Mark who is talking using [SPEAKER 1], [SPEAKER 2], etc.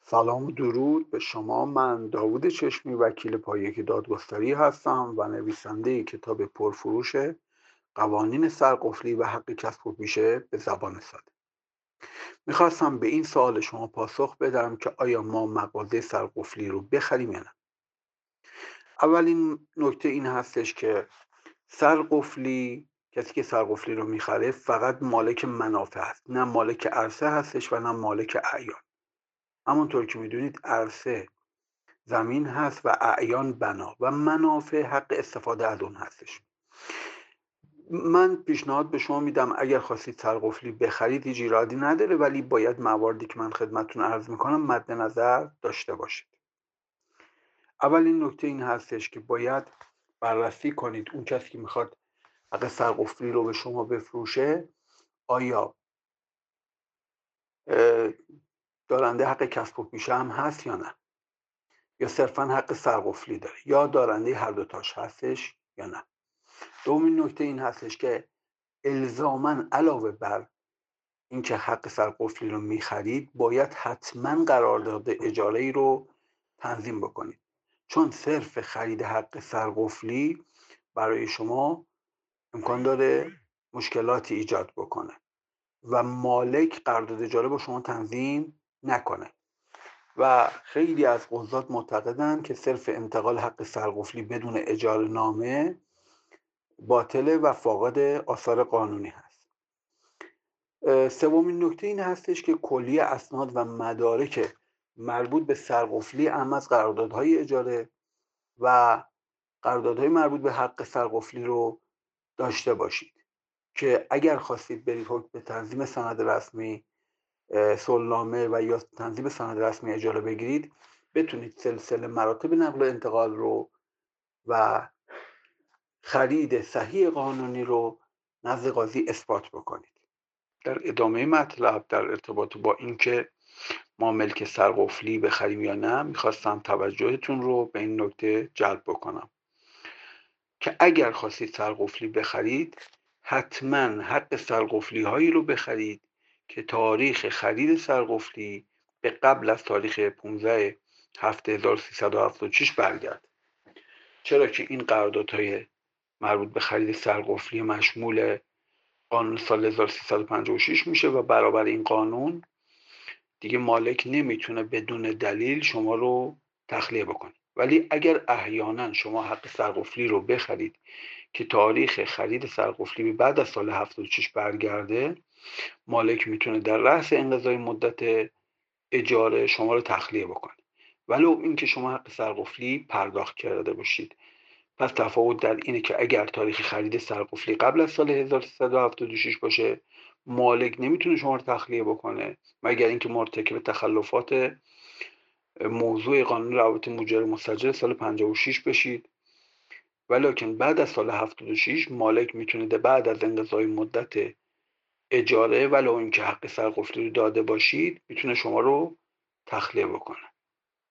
[SPEAKER 1] سلام و درود به شما. من داوود چشمی، وکیل پایه دادگستری هستم و نویسنده کتاب پرفروش قوانین سرقفلی و حق کسب و پیشه به زبان ساده. میخواستم به این سوال شما پاسخ بدم که آیا ما مغازه سرقفلی رو بخریم یا نه. اولین نکته این هستش که کسی که سرقفلی رو میخره فقط مالک منافع هست، نه مالک عرصه هستش و نه مالک اعیان. همونطور که میدونید عرصه زمین هست و اعیان بنا و منافع حق استفاده از اون هستش. من پیشنهاد به شما میدم اگر خواستید سرقفلی بخرید هیچ ایرادی نداره، ولی باید مواردی که من خدمتتون عرض میکنم مد نظر داشته باشید. اولین نکته این هستش که باید بررسی کنید اون کسی که میخواد حق سرقفلی رو به شما بفروشه آیا دارنده حق کسب و پیشه هم هست یا نه، یا صرفا حق سرقفلی داره، یا دارنده هر دوتاش هستش یا نه. دومین نکته این هستش که الزاماً علاوه بر اینکه حق سرقفلی رو میخرید باید حتما قرارداد اجاره ای رو تنظیم بکنید، چون صرف خرید حق سرقفلی برای شما امکان داره مشکلاتی ایجاد بکنه و مالک قرارداد اجاره با شما تنظیم نکنه و خیلی از قضات معتقدند که صرف انتقال حق سرقفلی بدون اجاره نامه باطله و فاقد آثار قانونی هست. سومین نکته این هستش که کلیه اسناد و مدارک مربوط به سرقفلی اهم از قراردادهای اجاره و قراردادهای مربوط به حق سرقفلی رو داشته باشید که اگر خواستید برید حکم به تنظیم سند رسمی، صلحنامه و یا تنظیم سند رسمی اجاره بگیرید بتونید سلسله مراتب نقل و انتقال رو و خرید صحیح قانونی رو نزد قاضی اثبات بکنید. در ادامه مطلب در ارتباط با اینکه ما ملک سرقفلی بخریم یا نه میخواستم توجهتون رو به این نکته جلب بکنم که اگر خواستید سرقفلی بخرید حتما حق سرقفلی هایی رو بخرید که تاریخ خرید سرقفلی به قبل از تاریخ 15/7/1376 برگرد، چرا که این قراردادهای مربوط به خرید سرقفلی مشمول قانون سال 1356 میشه و برابر این قانون دیگه مالک نمیتونه بدون دلیل شما رو تخلیه بکنه. ولی اگر احیانا شما حق سرقفلی رو بخرید که تاریخ خرید سرقفلی بعد از سال 76 برگرده، مالک میتونه در رأس انقضای مدت اجاره شما رو تخلیه بکنه ولو اینکه شما حق سرقفلی پرداخت کرده باشید. پس تفاوت در اینه که اگر تاریخ خرید سرقفلی قبل از سال 1376 باشه مالک نمیتونه شما رو تخلیه بکنه مگر اینکه مرتکب تخلفات موضوع قانون روابط مجاری مستأجر سال 56 بشید. ولیکن بعد از سال 76 مالک میتونه بعد از انقضای مدت اجاره ولو اینکه حق سرقفلی رو داده باشید میتونه شما رو تخلیه بکنه.